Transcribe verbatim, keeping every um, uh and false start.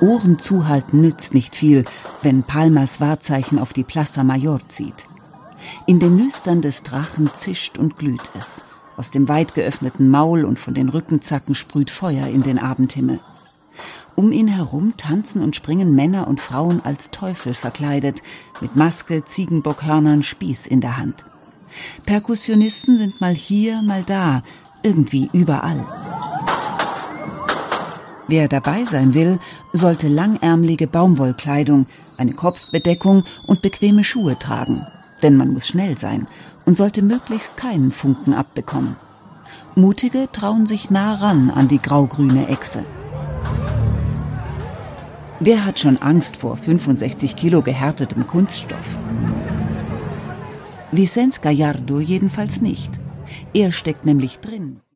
Ohren zuhalten nützt nicht viel, wenn Palmas Wahrzeichen auf die Plaza Mayor zieht. In den Nüstern des Drachen zischt und glüht es. Aus dem weit geöffneten Maul und von den Rückenzacken sprüht Feuer in den Abendhimmel. Um ihn herum tanzen und springen Männer und Frauen als Teufel verkleidet, mit Maske, Ziegenbockhörnern, Spieß in der Hand. Perkussionisten sind mal hier, mal da, irgendwie überall. Wer dabei sein will, sollte langärmelige Baumwollkleidung, eine Kopfbedeckung und bequeme Schuhe tragen. Denn man muss schnell sein und sollte möglichst keinen Funken abbekommen. Mutige trauen sich nah ran an die graugrüne Echse. Wer hat schon Angst vor fünfundsechzig Kilo gehärtetem Kunststoff? Vicens Gallardo jedenfalls nicht. Er steckt nämlich drin.